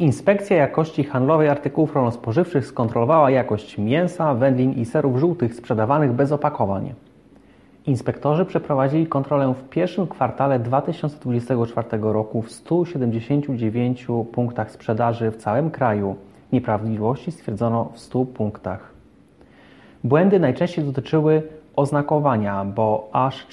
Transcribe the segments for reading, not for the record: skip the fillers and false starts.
Inspekcja Jakości Handlowej Artykułów Rolno-Spożywczych skontrolowała jakość mięsa, wędlin i serów żółtych sprzedawanych bez opakowań. Inspektorzy przeprowadzili kontrolę w pierwszym kwartale 2024 roku w 179 punktach sprzedaży w całym kraju. Nieprawidłowości stwierdzono w 100 punktach. Błędy najczęściej dotyczyły oznakowania, bo aż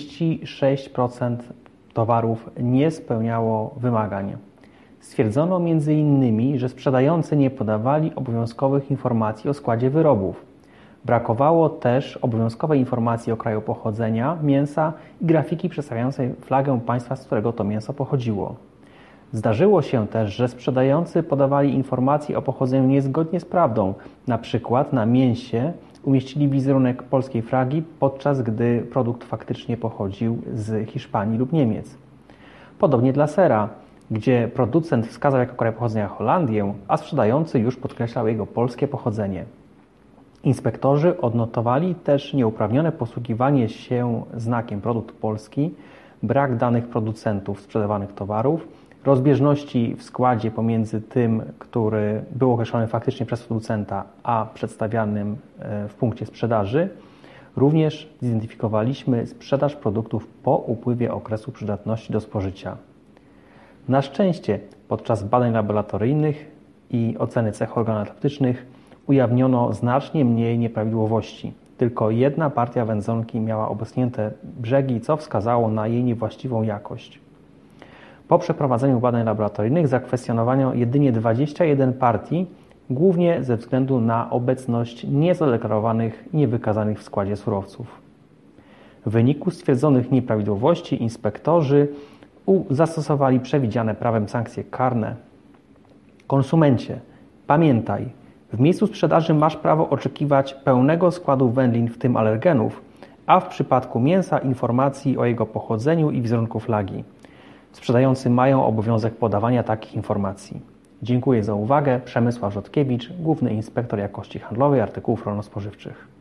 46% towarów nie spełniało wymagań. Stwierdzono m.in., że sprzedający nie podawali obowiązkowych informacji o składzie wyrobów. Brakowało też obowiązkowej informacji o kraju pochodzenia mięsa i grafiki przedstawiającej flagę państwa, z którego to mięso pochodziło. Zdarzyło się też, że sprzedający podawali informacje o pochodzeniu niezgodnie z prawdą. Na przykład na mięsie umieścili wizerunek polskiej flagi, podczas gdy produkt faktycznie pochodził z Hiszpanii lub Niemiec. Podobnie dla sera, gdzie producent wskazał jako kraj pochodzenia Holandię, a sprzedający już podkreślał jego polskie pochodzenie. Inspektorzy odnotowali też nieuprawnione posługiwanie się znakiem produkt polski, brak danych producentów sprzedawanych towarów, rozbieżności w składzie pomiędzy tym, który był określony faktycznie przez producenta, a przedstawianym w punkcie sprzedaży. Również zidentyfikowaliśmy sprzedaż produktów po upływie okresu przydatności do spożycia. Na szczęście podczas badań laboratoryjnych i oceny cech organoleptycznych ujawniono znacznie mniej nieprawidłowości. Tylko jedna partia wędzonki miała obecnięte brzegi, co wskazało na jej niewłaściwą jakość. Po przeprowadzeniu badań laboratoryjnych zakwestionowano jedynie 21 partii, głównie ze względu na obecność niezadeklarowanych i niewykazanych w składzie surowców. W wyniku stwierdzonych nieprawidłowości inspektorzy zastosowali przewidziane prawem sankcje karne. Konsumencie, pamiętaj, w miejscu sprzedaży masz prawo oczekiwać pełnego składu wędlin, w tym alergenów, a w przypadku mięsa informacji o jego pochodzeniu i wizerunku flagi. Sprzedający mają obowiązek podawania takich informacji. Dziękuję za uwagę. Przemysław Rzodkiewicz, Główny Inspektor Jakości Handlowej Artykułów Rolno-Spożywczych.